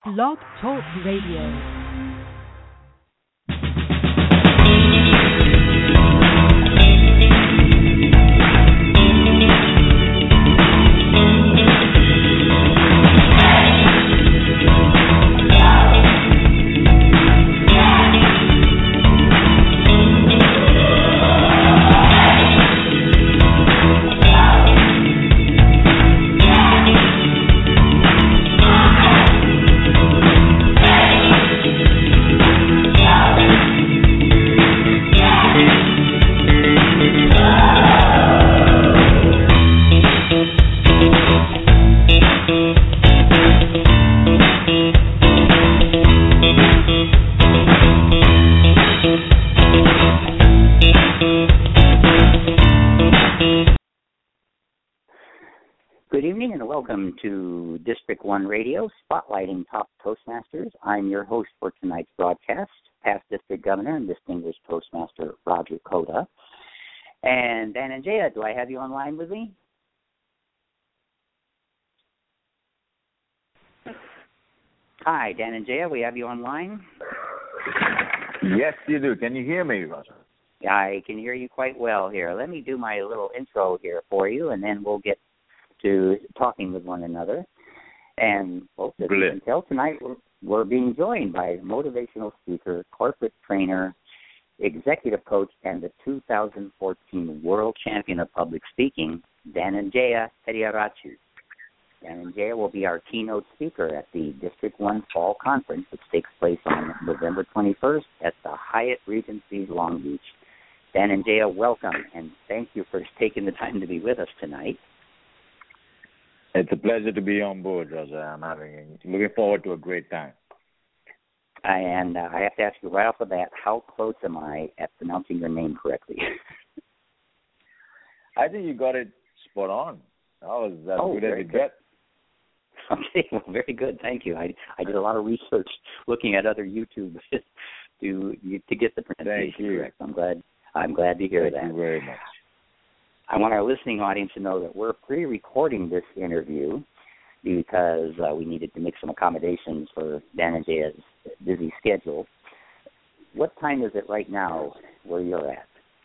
Blog Talk Radio. Good evening and welcome to District 1 Radio, spotlighting top Toastmasters. I'm your host for tonight's broadcast, past District Governor and Distinguished Toastmaster Roger Cota. And Dhananjaya, do I have you online with me? Hi, Dhananjaya, we have you online? Yes, you do. Can you hear me, Roger? I can hear you quite well here. Let me do my little intro here for you, and then we'll get to talking with one another. And folks, as you can tell, tonight we're being joined by motivational speaker, corporate trainer, executive coach, and the 2014 World Champion of Public Speaking, Dhananjaya Pediyarachu. Dhananjaya will be our keynote speaker at the District 1 Fall Conference, which takes place on November 21st at the Hyatt Regency Long Beach. Dhananjaya, welcome, and thank you for taking the time to be with us tonight. It's a pleasure to be on board, Roger. Looking forward to a great time. And I have to ask you right off the bat, how close am I at pronouncing your name correctly? I think you got it spot on. That was as good as it gets. Okay, well, very good. Thank you. I did a lot of research looking at other YouTube to get the pronunciation correct. I'm glad to hear that. Thank you very much. I want our listening audience to know that we're pre-recording this interview because we needed to make some accommodations for Dhananjaya's busy schedule. What time is it right now where you're at?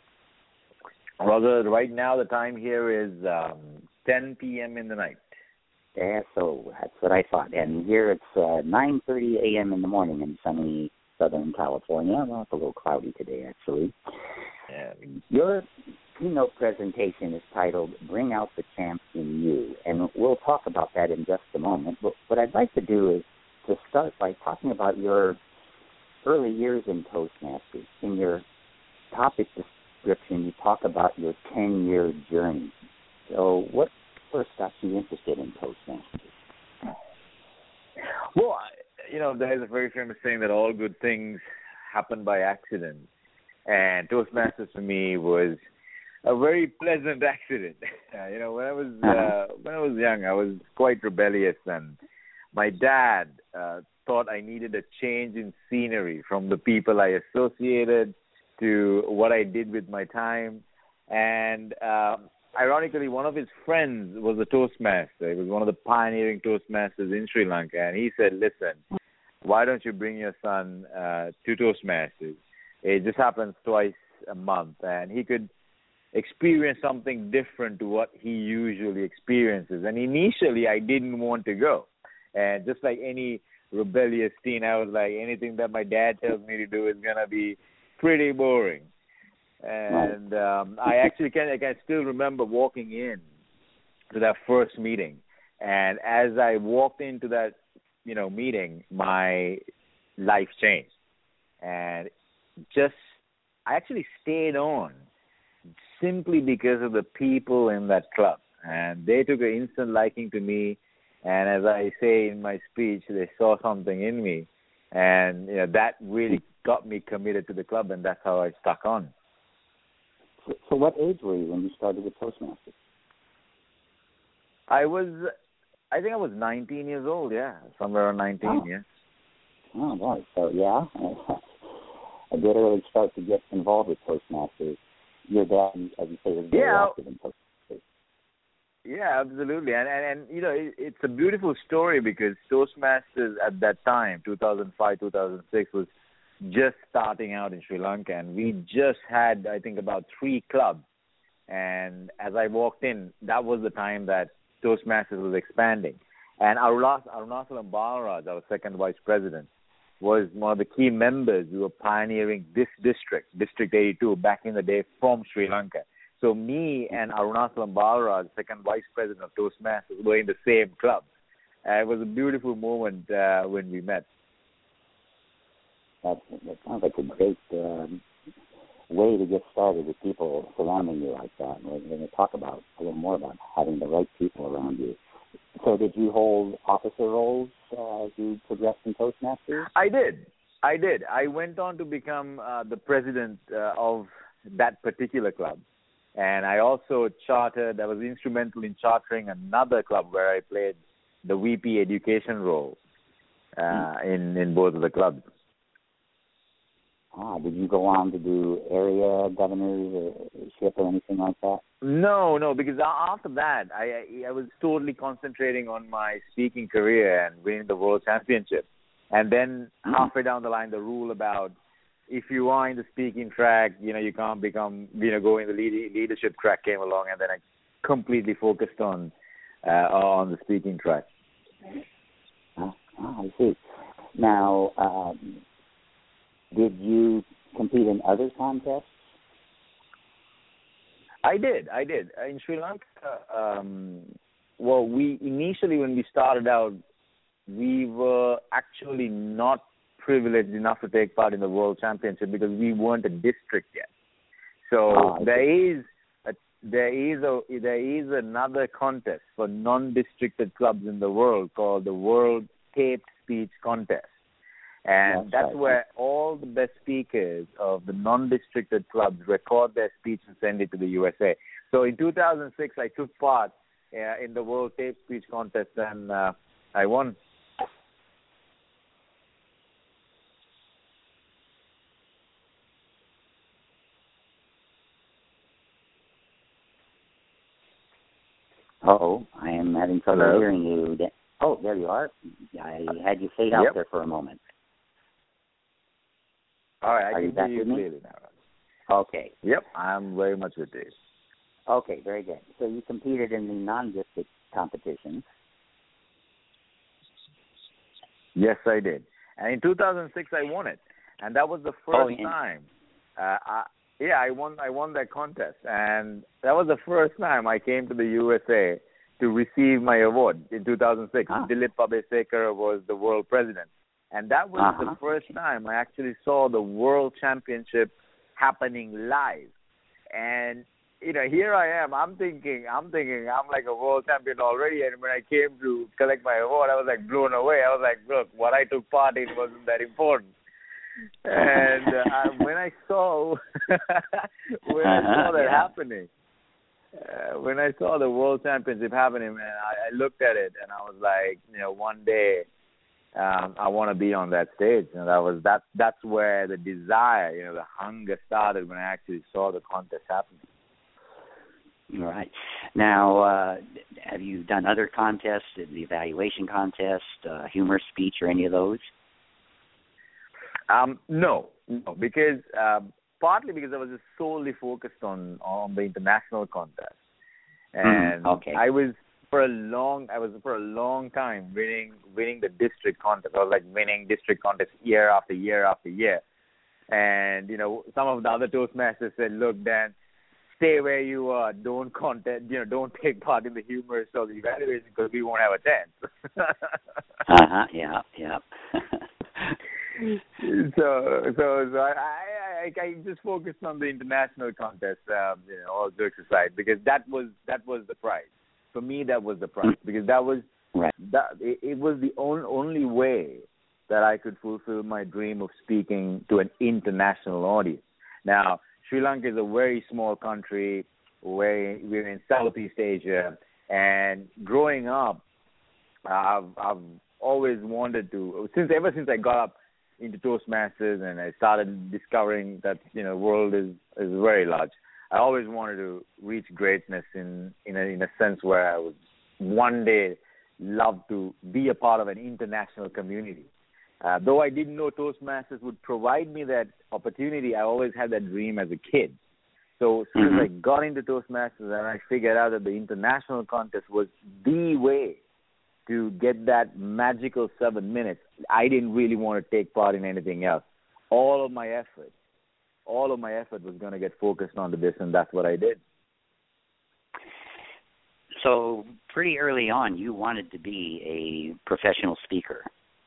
Roger, right now the time here is 10 p.m. in the night. Yeah, so that's what I thought. And here it's 9:30 a.m. in the morning in sunny Southern California. Well, it's a little cloudy today, actually. Yeah. Your keynote presentation is titled Bring Out the Champ in You, and we'll talk about that in just a moment. But what I'd like to do is to start by talking about your early years in Toastmasters. In your topic description, you talk about your 10-year journey. So what first got you interested in Toastmasters? Well, there's a very famous saying that all good things happen by accident. And Toastmasters for me was a very pleasant accident. When I was young, I was quite rebellious, and my dad thought I needed a change in scenery from the people I associated to what I did with my time. And ironically, one of his friends was a Toastmaster. He was one of the pioneering Toastmasters in Sri Lanka, and he said, "Listen, why don't you bring your son to Toastmasters? It just happens twice a month, and he could experience something different to what he usually experiences." And initially, I didn't want to go. And just like any rebellious teen, I was like, anything that my dad tells me to do is going to be pretty boring. And I can still remember walking in to that first meeting. And as I walked into that, meeting, my life changed. And I actually stayed on simply because of the people in that club. And they took an instant liking to me. And as I say in my speech, they saw something in me. And that really got me committed to the club, and that's how I stuck on. So what age were you when you started with Toastmasters? I think I was 19 years old, somewhere around 19, yeah. Oh, boy. So, yeah, I did really start to get involved with Toastmasters. Your dad, as you say, was very active in Toastmasters. Yeah, absolutely. And you know, it's a beautiful story because Toastmasters at that time, 2005, 2006, was just starting out in Sri Lanka, and we just had, I think, about 3 clubs. And as I walked in, that was the time that Toastmasters was expanding. And Arunachalam Balaraj, our second vice president, was one of the key members who were pioneering this district, District 82, back in the day from Sri Lanka. So me and Arunachalam Balaraj, second vice president of Toastmasters, were in the same club. It was a beautiful moment when we met. That sounds like a great way to get started with people surrounding you like that. We're going to talk about a little more about having the right people around you. So did you hold officer roles as you progressed in Toastmasters? I did. I went on to become the president of that particular club. And I also I was instrumental in chartering another club where I played the VP education role in both of the clubs. Did you go on to do area governorship or anything like that? No, because after that, I was totally concentrating on my speaking career and winning the world championship. And then halfway down the line, the rule about if you are in the speaking track, you can't go in the leadership track came along, and then I completely focused on the speaking track. I see. Now, did you compete in other contests? I did. In Sri Lanka, we initially, when we started out, we were actually not privileged enough to take part in the World Championship because we weren't a district yet. So there is another contest for non-districted clubs in the world called the World Taped Speech Contest. And that's where all the best speakers of the non-districted clubs record their speech and send it to the USA. So in 2006, I took part in the World Tape Speech Contest, and I won. I am having trouble hearing you. Oh, there you are. I had you fade out there for a moment. All right, are you back with me? Clearly now. Okay. Yep, I'm very much with you. Okay, very good. So you competed in the non-district competitions. Yes, I did. And in 2006, I won it. And that was the first time. I won that contest. And that was the first time I came to the USA to receive my award in 2006. Dilip Abeysekar was the world president. And that was the first time I actually saw the World Championship happening live. And, here I am. I'm thinking I'm like a world champion already. And when I came to collect my award, I was like blown away. I was like, look, what I took part in wasn't that important. And when I saw that happening, when I saw the World Championship happening, man, I looked at it and I was like, one day I want to be on that stage. And that's where the desire, the hunger started when I actually saw the contest happening. All right. Now, have you done other contests, the evaluation contest, humor speech, or any of those? No, because partly because I was just solely focused on the international contest, and I was for a long time winning the district contest. I was like winning district contests year after year after year, and some of the other Toastmasters said, "Look, Dan, stay where you are. Don't don't take part in the humorous or the evaluation because we won't have a chance." Yeah. So I just focused on the international contest, all jokes aside, because that was the prize. For me, that was the prize because that was it was the only way that I could fulfill my dream of speaking to an international audience. Now, Sri Lanka is a very small country. We're in Southeast Asia, and growing up, I've always wanted to, ever since I got up into Toastmasters and I started discovering that world is very large. I always wanted to reach greatness in a sense where I would one day love to be a part of an international community. Though I didn't know Toastmasters would provide me that opportunity, I always had that dream as a kid. So as soon as I got into Toastmasters and I figured out that the international contest was the way to get that magical 7 minutes, I didn't really want to take part in anything else. All of my effort was going to get focused onto this, and that's what I did. So pretty early on, you wanted to be a professional speaker.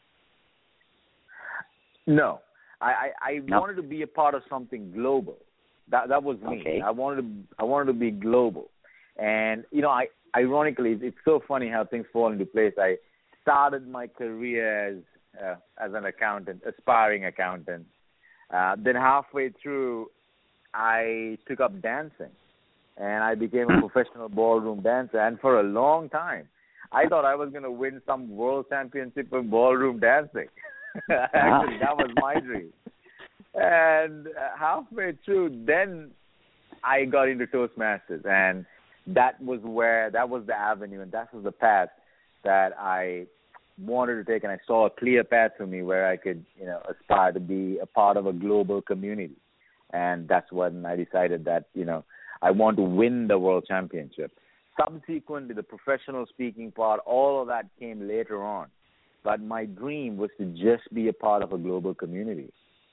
No, I wanted to be a part of something global. That was me. Okay. I wanted to be global, and ironically, it's so funny how things fall into place. I started my career as an accountant, aspiring accountant. Then halfway through, I took up dancing, and I became a professional ballroom dancer. And for a long time, I thought I was going to win some world championship of ballroom dancing. Actually, that was my dream. And halfway through, then I got into Toastmasters, and that was the avenue, and that was the path that I wanted to take, and I saw a clear path for me where I could, aspire to be a part of a global community. And that's when I decided that, I want to win the world championship. Subsequently, the professional speaking part, all of that came later on. But my dream was to just be a part of a global community.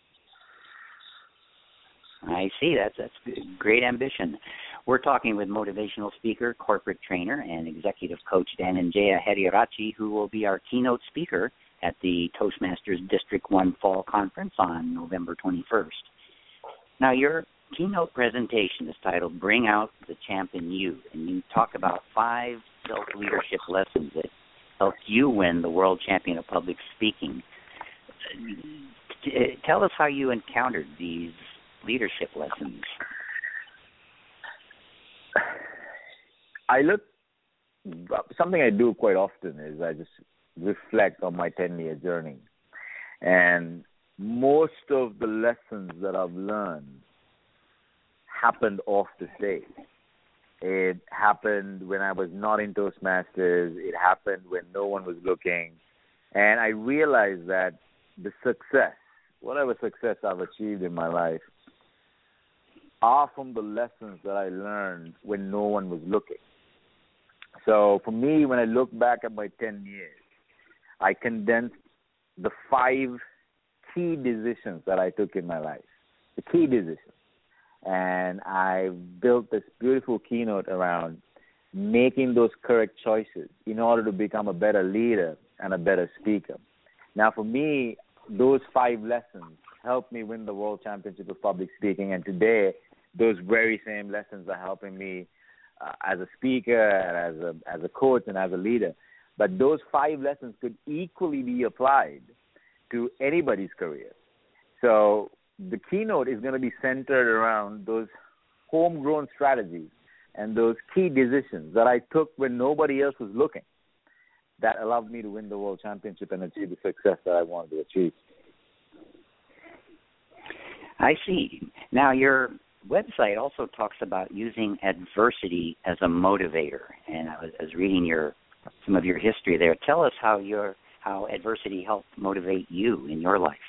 I see. That's great ambition. We're talking with motivational speaker, corporate trainer, and executive coach Dhananjaya Harirachi, who will be our keynote speaker at the Toastmasters District 1 Fall Conference on November 21st. Now, your keynote presentation is titled Bring Out the Champ in You, and you talk about 5 self-leadership lessons that helped you win the World Champion of Public Speaking. Tell us how you encountered these leadership lessons. Something I do quite often is I just reflect on my 10-year journey. And most of the lessons that I've learned happened off the stage. It happened when I was not in Toastmasters. It happened when no one was looking. And I realized that the success, whatever success I've achieved in my life, are from the lessons that I learned when no one was looking. So for me, when I look back at my 10 years, I condensed the 5 key decisions that I took in my life, the key decisions. And I built this beautiful keynote around making those correct choices in order to become a better leader and a better speaker. Now, for me, those 5 lessons helped me win the World Championship of Public Speaking, and today, those very same lessons are helping me as a speaker, and as a coach, and as a leader. But those 5 lessons could equally be applied to anybody's career. So the keynote is going to be centered around those homegrown strategies and those key decisions that I took when nobody else was looking that allowed me to win the World Championship and achieve the success that I wanted to achieve. I see. Now, your website also talks about using adversity as a motivator, and I was reading some of your history there. Tell us how adversity helped motivate you in your life.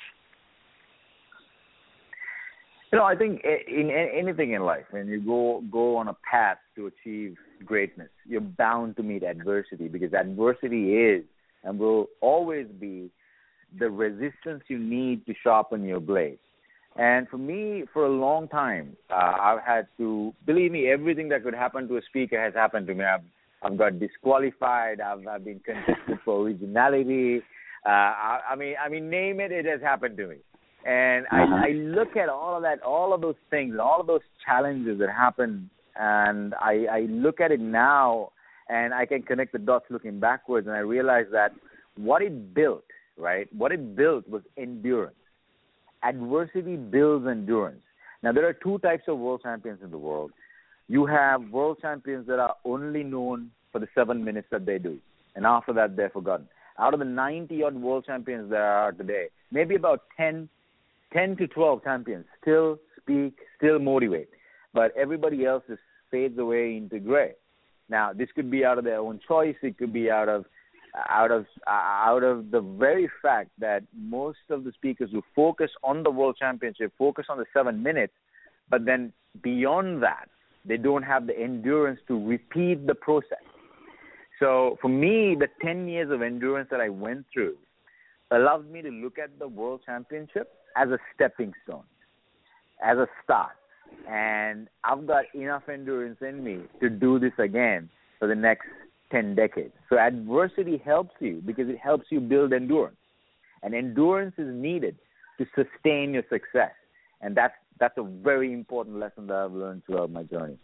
I think in anything in life, when you go on a path to achieve greatness, you're bound to meet adversity, because adversity is and will always be the resistance you need to sharpen your blade. And for me, for a long time, I've had to, believe me, everything that could happen to a speaker has happened to me. I've got disqualified. I've been contested for originality. I mean, name it, it has happened to me. And I look at all of those things, and all of those challenges that happened, and I look at it now, and I can connect the dots looking backwards, and I realize that what it built was endurance. Adversity builds endurance. Now, there are 2 types of world champions in the world. You have world champions that are only known for the 7 minutes that they do, and after that, they're forgotten. Out of the 90-odd world champions there are today, maybe about 10 to 12 champions still speak, still motivate. but everybody else just fades away into gray. Now, this could be out of their own choice. It could be out of the very fact that most of the speakers who focus on the World Championship focus on the 7 minutes, but then beyond that, they don't have the endurance to repeat the process. So for me, the 10 years of endurance that I went through allowed me to look at the World Championship as a stepping stone, as a start. And I've got enough endurance in me to do this again for the next 10 decades. So adversity helps you because it helps you build endurance. And endurance is needed to sustain your success. And that's a very important lesson that I've learned throughout my journey.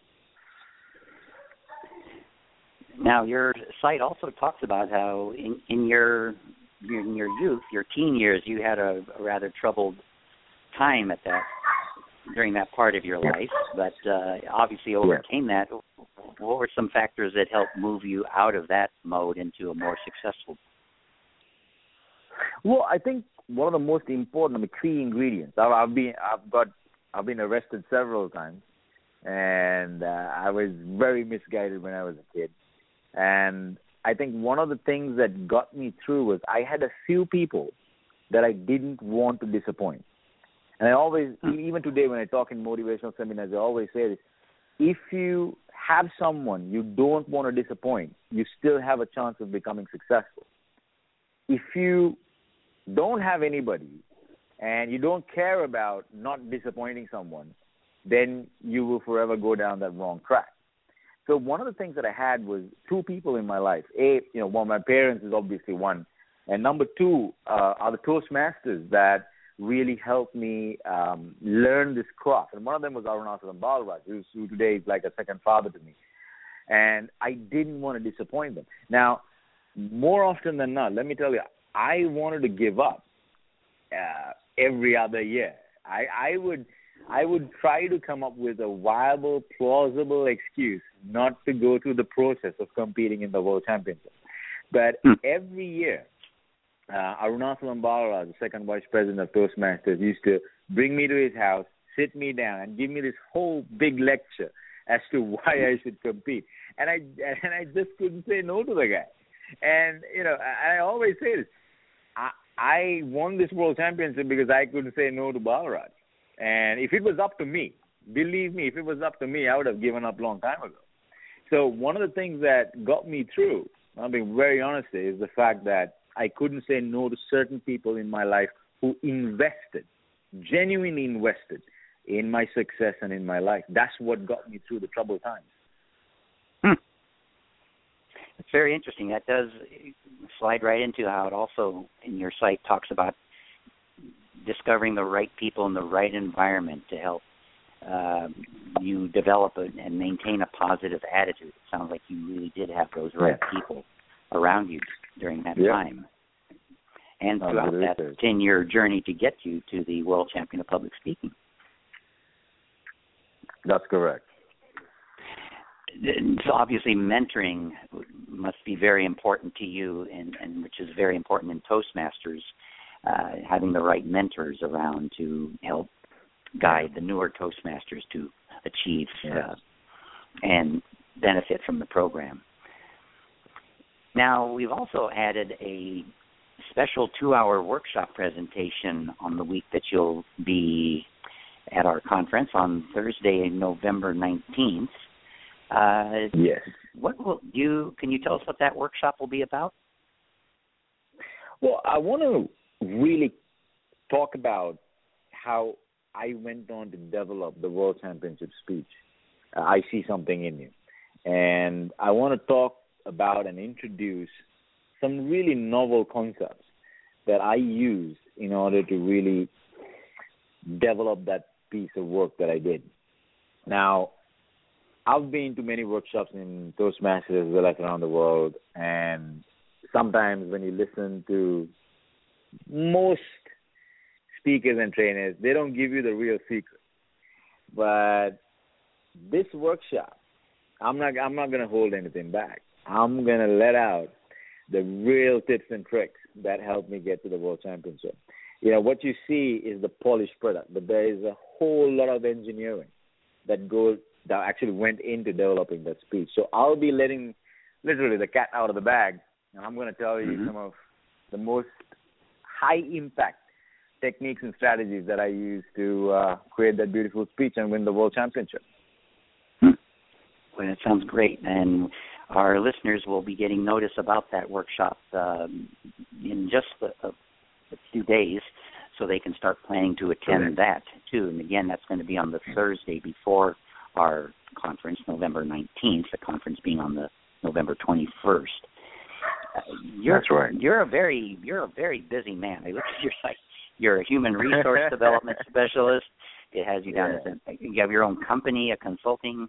Now, your site also talks about how in your youth, your teen years, you had a rather troubled time during that part of your life, but obviously overcame that. What were some factors that helped move you out of that mode into a more successful? Well, I think one of the most important, the key ingredients. I've been arrested several times, and I was very misguided when I was a kid. And I think one of the things that got me through was I had a few people that I didn't want to disappoint. And I always, even today when I talk in motivational seminars, I always say this: if you have someone you don't want to disappoint, you still have a chance of becoming successful. If you don't have anybody and you don't care about not disappointing someone, then you will forever go down that wrong track. So one of the things that I had was two people in my life. One of my parents is obviously one. And number two are the Toastmasters that really helped me learn this craft. And one of them was Arunachalam Balaraj, who today is like a second father to me. And I didn't want to disappoint them. Now, more often than not, let me tell you, I wanted to give up every other year. I would try to come up with a viable, plausible excuse not to go through the process of competing in the World Championship. But every year, Arunachalam Balaraj, the second vice president of Toastmasters, used to bring me to his house, sit me down, and give me this whole big lecture as to why I should compete. And I just couldn't say no to the guy. And, I always say this, I won this World Championship because I couldn't say no to Balaraj. And if it was up to me, believe me, if it was up to me, I would have given up a long time ago. So one of the things that got me through, I'm being very honest, is the fact that I couldn't say no to certain people in my life who genuinely invested in my success and in my life. That's what got me through the troubled times. It's very interesting. That does slide right into how it also, in your site, talks about discovering the right people in the right environment to help you develop and maintain a positive attitude. It sounds like you really did have those right people around you during that time. And throughout that 10-year journey to get you to the World Champion of Public Speaking. That's correct. So obviously mentoring must be very important to you, and which is very important in Toastmasters, having the right mentors around to help guide the newer Toastmasters to achieve and benefit from the program. Now, we've also added a special 2-hour workshop presentation on the week that you'll be at our conference on Thursday, November 19th. Yes. Can you tell us what that workshop will be about? Well, I want to really talk about how I went on to develop the World Championship speech. I see something in you. And I want to talk about and introduce some really novel concepts that I used in order to really develop that piece of work that I did. Now, I've been to many workshops in Toastmasters as well as around the world, and sometimes when you listen to most speakers and trainers, they don't give you the real secret. But this workshop, I'm not going to hold anything back. I'm going to let out the real tips and tricks that helped me get to the World Championship. What you see is the polished product, but there is a whole lot of engineering that actually went into developing that speech. So I'll be letting literally the cat out of the bag, and I'm going to tell you some of the most high impact techniques and strategies that I use to create that beautiful speech and win the world championship. Well, that sounds great, and our listeners will be getting notice about that workshop in just a few days, so they can start planning to attend that too. And again, that's going to be on the Thursday before our conference, November 19th. The conference being on the November 21st. That's right. You're a very busy man. I look at your site. You're a human resource development specialist. It has you down as you have your own company, a consulting.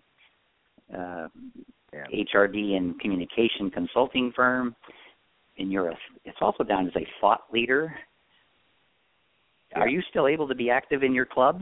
HRD and communication consulting firm, and it's also down as a thought leader. Are you still able to be active in your clubs?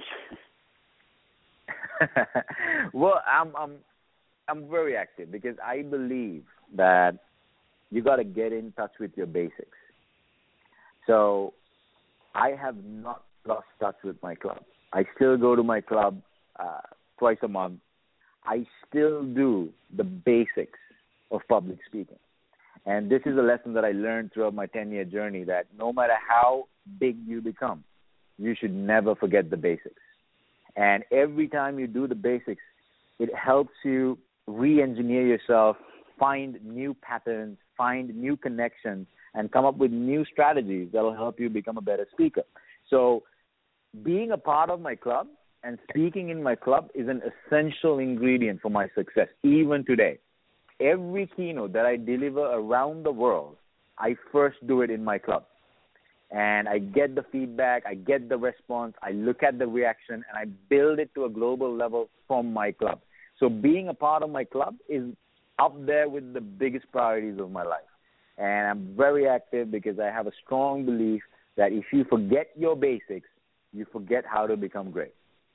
Well, I'm very active because I believe that you got to get in touch with your basics. So I have not lost touch with my club. I still go to my club twice a month. I still do the basics of public speaking. And this is a lesson that I learned throughout my 10-year journey, that no matter how big you become, you should never forget the basics. And every time you do the basics, it helps you re-engineer yourself, find new patterns, find new connections, and come up with new strategies that will help you become a better speaker. So being a part of my club and speaking in my club is an essential ingredient for my success, even today. Every keynote that I deliver around the world, I first do it in my club. And I get the feedback, I get the response, I look at the reaction, and I build it to a global level from my club. So being a part of my club is up there with the biggest priorities of my life. And I'm very active because I have a strong belief that if you forget your basics, you forget how to become great.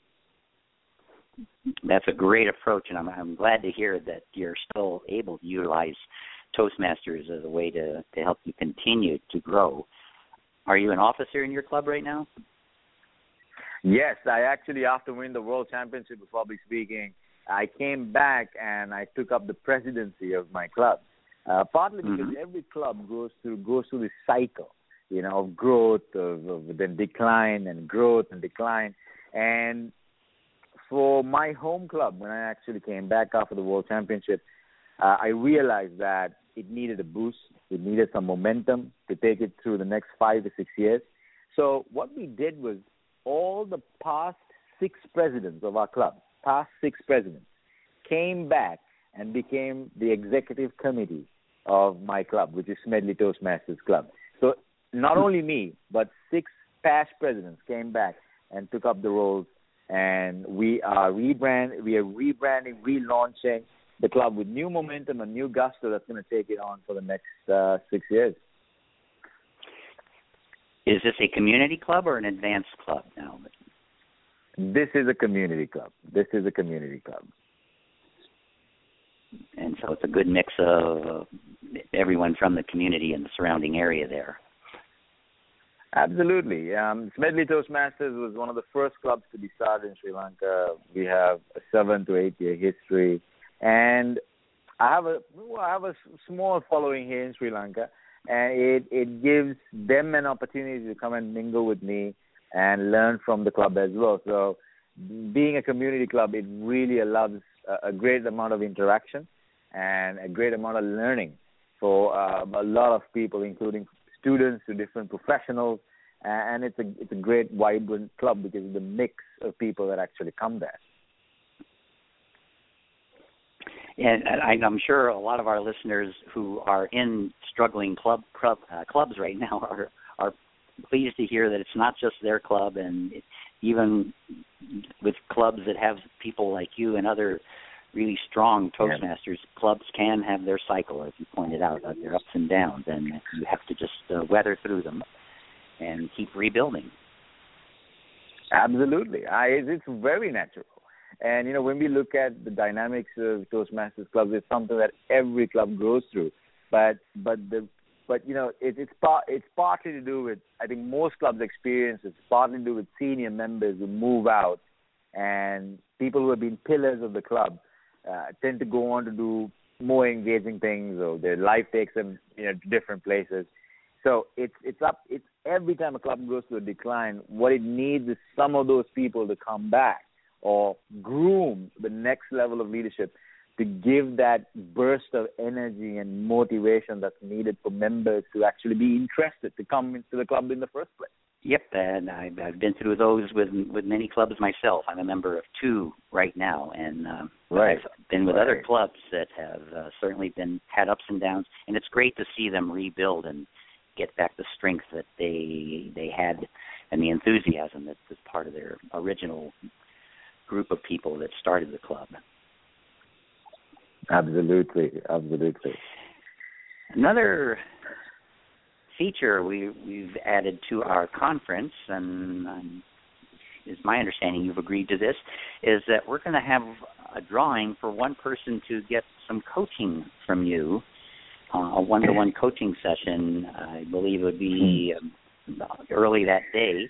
That's a great approach, and I'm glad to hear that you're still able to utilize Toastmasters as a way to help you continue to grow. Are you an officer in your club right now? Yes, I actually, after winning the World Championship of Public Speaking, I came back and I took up the presidency of my club. Partly because every club goes through this cycle, of growth, of then decline and growth and decline. And for my home club, when I actually came back after the World Championship, I realized that it needed a boost. It needed some momentum to take it through the next 5 to 6 years. So what we did was all the past 6 presidents of our club, came back and became the executive committee of my club, which is Smedley Toastmasters Club. So not only me, but 6 past presidents came back and took up the roles, and we are rebranding, relaunching the club with new momentum and new gusto that's going to take it on for the next 6 years. Is this a community club or an advanced club now? This is a community club. And so it's a good mix of everyone from the community and the surrounding area there. Absolutely. Smedley Toastmasters was one of the first clubs to be started in Sri Lanka. We have a 7 to 8 year history. And I have a small following here in Sri Lanka, and it gives them an opportunity to come and mingle with me and learn from the club as well. So being a community club, it really allows a great amount of interaction and a great amount of learning for a lot of people, including students to different professionals. And it's a great, vibrant club because of the mix of people that actually come there. And I'm sure a lot of our listeners who are in struggling clubs right now are pleased to hear that it's not just their club, and even with clubs that have people like you and other really strong Toastmasters, clubs can have their cycle, as you pointed out, their ups and downs, and you have to just weather through them and keep rebuilding. Absolutely. It's very natural. And, when we look at the dynamics of Toastmasters clubs, it's something that every club goes through. But it's partly to do with, I think most clubs experience, it's partly to do with senior members who move out And people who have been pillars of the club tend to go on to do more engaging things, or their life takes them, to different places. So it's every time a club goes to a decline, what it needs is some of those people to come back or groom the next level of leadership to give that burst of energy and motivation that's needed for members to actually be interested to come into the club in the first place. Yep, and I've been through those with many clubs myself. I'm a member of 2 right now, and I've been with other clubs that have certainly had ups and downs, and it's great to see them rebuild and get back the strength that they had and the enthusiasm that was part of their original group of people that started the club. Absolutely. Another feature we've added to our conference, and is my understanding you've agreed to this, is that we're going to have a drawing for one person to get some coaching from you, a one-to-one coaching session. I believe it would be early that day.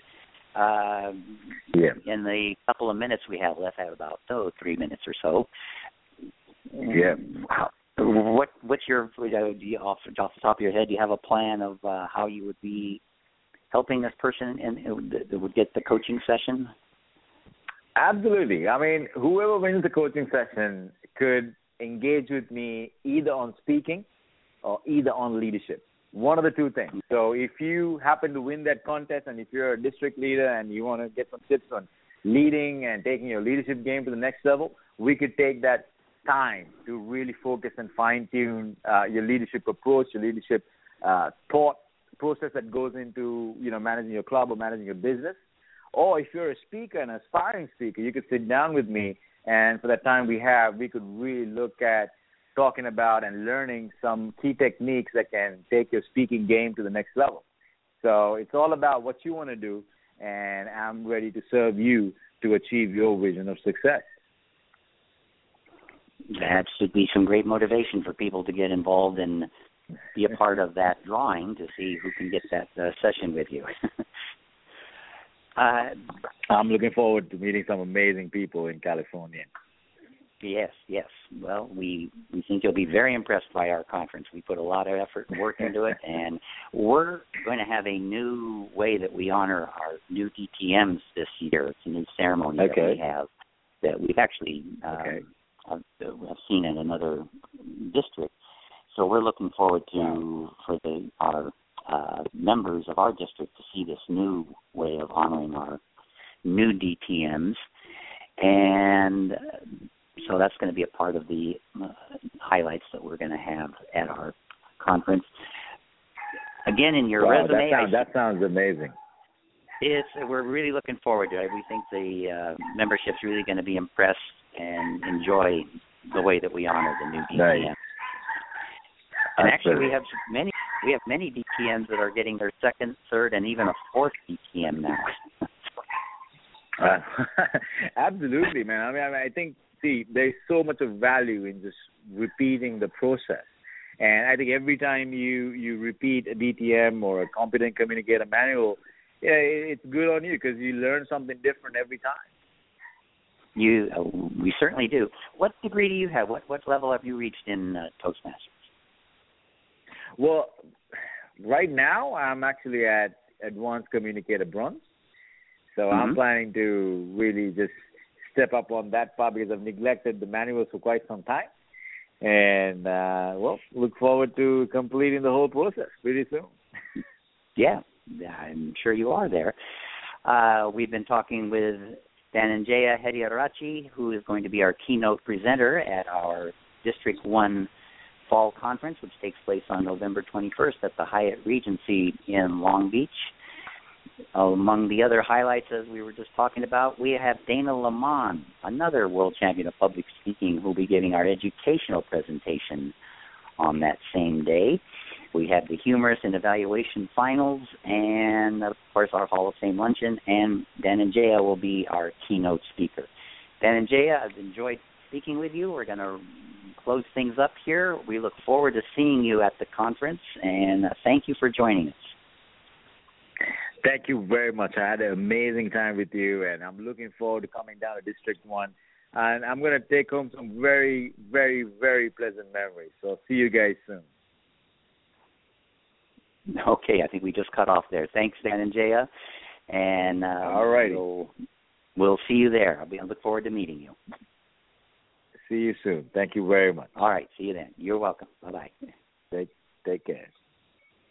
In the couple of minutes we have left, I have about 3 minutes or so. Yeah. What's your, off the top of your head, do you have a plan of how you would be helping this person that would get the coaching session? Absolutely. I mean, whoever wins the coaching session could engage with me either on speaking or either on leadership. One of the two things. So if you happen to win that contest, and if you're a district leader and you want to get some tips on leading and taking your leadership game to the next level, we could take that time to really focus and fine-tune your leadership approach, your leadership thought process that goes into, managing your club or managing your business. Or if you're a speaker, an aspiring speaker, you could sit down with me, and for that time we could really look at talking about and learning some key techniques that can take your speaking game to the next level. So it's all about what you want to do, and I'm ready to serve you to achieve your vision of success. That should be some great motivation for people to get involved and be a part of that drawing to see who can get that session with you. I'm looking forward to meeting some amazing people in California. Yes. Well, we think you'll be very impressed by our conference. We put a lot of effort and work into it, and we're going to have a new way that we honor our new DTMs this year. It's a new ceremony that we have that we've actually I've seen in another district. So we're looking forward to our members of our district to see this new way of honoring our new DTMs, and so that's going to be a part of the highlights that we're going to have at our conference. Again, in your resume, that sounds amazing. We're really looking forward to it. We think the membership's really going to be impressed and enjoy the way that we honor the new DTM. Nice. And actually, we have many DTMs that are getting their second, third, and even a fourth DTM now. Absolutely, man. I mean, I think, there's so much of value in just repeating the process. And I think every time you repeat a DTM or a competent communicator manual, it's good on you because you learn something different every time. We certainly do. What degree do you have? What level have you reached in Toastmasters? Well, right now I'm actually at Advanced Communicator Bronze. So I'm planning to really just step up on that part because I've neglected the manuals for quite some time. And, look forward to completing the whole process pretty soon. Yeah, I'm sure you are there. We've been talking with Dhananjaya Hediarachi, who is going to be our keynote presenter at our District 1 Fall Conference, which takes place on November 21st at the Hyatt Regency in Long Beach. Among the other highlights, as we were just talking about, we have Dana Lamont, another world champion of public speaking, who will be giving our educational presentation on that same day. We have the Humorous and Evaluation Finals and, of course, our Hall of Fame Luncheon, and Dhananjaya will be our keynote speaker. Dhananjaya, I've enjoyed speaking with you. We're going to close things up here. We look forward to seeing you at the conference, and thank you for joining us. Thank you very much. I had an amazing time with you, and I'm looking forward to coming down to District 1. And I'm going to take home some very, very, very pleasant memories. So I'll see you guys soon. Okay, I think we just cut off there. Thanks, Dhananjaya. And all right, we'll see you there. I look forward to meeting you. See you soon. Thank you very much. All right, see you then. You're welcome. Bye-bye. Take care.